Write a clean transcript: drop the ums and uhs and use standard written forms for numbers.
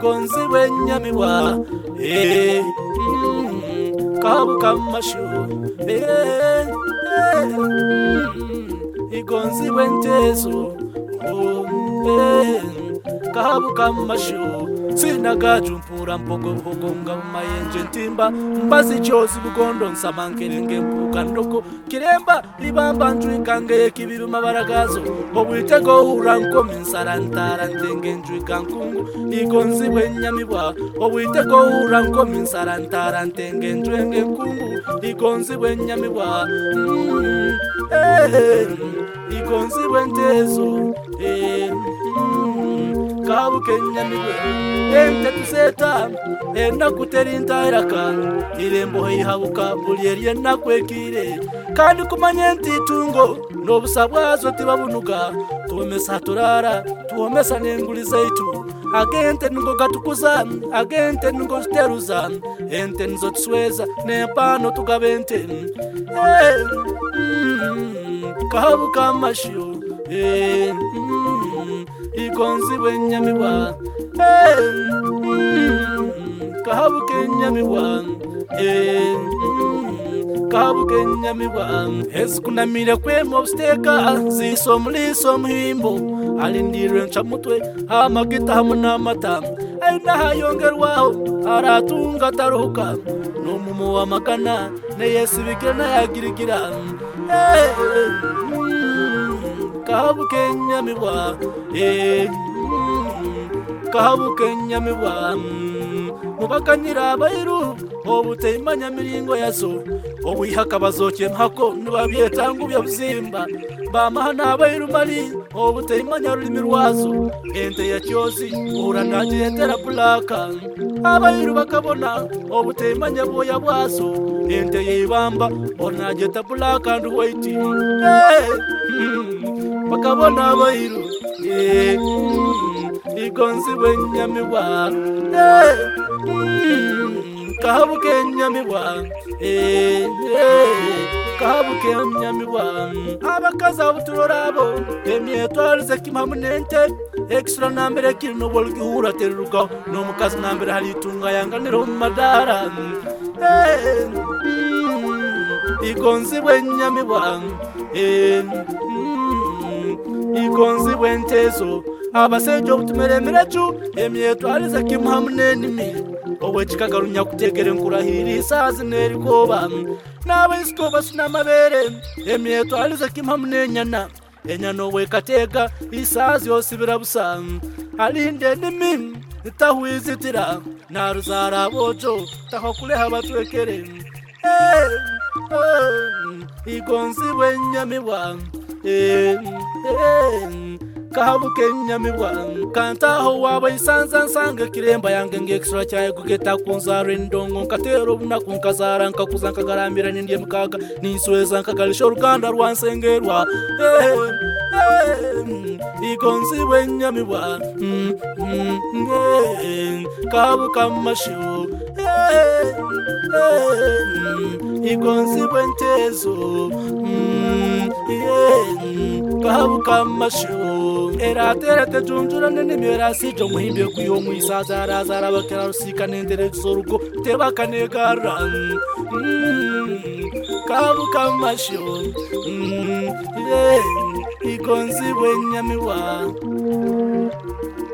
igonzi bwenyamiwa kabuka amashu igonzi bwentezo kabuka amashu sinagajumpura mpogo mayenje ntimba mbazi chozi bugondo nsamankere mpuka ndoko kiremba libamba njwikange kibiru mabaragazo obwitego uranko minsarantara ndenge njwikankungu igonzi bwenyamibwa obwitego uranko minsarantara ndenge njwenge kungu igonzi bwenyamibwa igonzi bwentezo kabuke nyamibwe ente tuseta enakutera iraka irembo yihabuka bulyerie nakwekire kandi kumanye ntitungo n'obusabwazo tibabunuga tuomesa turara tuomesa n'enguli zaitu agente ngo gatukuza agente ngo steruza ente nzo tusweza nepano tugabente kabuka amashyo igonzi bwenyamibwa kabuke nyamibwa kabuke nyamibwa ezikunamire kwemo obsteka ziso muliso muhimbo alindire nchamutwe amagita hamuna amata aina hayongerwaho aratunga taruka n'umumu wa magana neyesibikira nayagirigira kabuke nyamibwa kabuke nyamibwa mubakanyira abayiru obuteyimanya miringo yazo obuyihaka bazoke mpako nibabyetanga byabuzimba bamahana abayiru mali obuteyimanya rurimi rwazo ente ya cyozi uranaje yetera bulaka abayiru bakabona obuteyimanya boya bwazo ente yibamba onaje ta bulaka and white bakabona abayiru igonzi bwenyamibwa kabuke nyamibwa kabuke nyamibwa abakaza buturorabo emyetwalize kimamunente extra nambere kino bolgihura teruka no mukazi nambere hari tunga yanganiro madara igonzi bwenyamibwa igonzi bwentezo abasejo butumeremereju emyetwalize kimamunenimi owe chikagarunya kutegere nkurahiri isazi nerikoba nawe iskoba sinamabere emyetwalize kimamunenyana enyano we katega isazi yosibira busa alinde nimi tahwizitira naruzara bojo tahokule habatwekere igonzi bwenyamibwa kabuke nyamibwa kantaho waba isanza nsange kiremba yange ngextra cyaye kugeta kunzara ndongo nkatero buna kunkazara nkakuza nkagaramira n'indiye mukaga ninsweza nkagalisha uruganda rwansengerwa igonzi bwenyamibwa kabuka amashu igonzi bwentezo kabuka amashu eraterete junjura n'imera sijo muhimbe kuyo mwisazara zara bakera rusika n'endere soruko tebakanegara kabuka amashu igonzi bwenyamibwa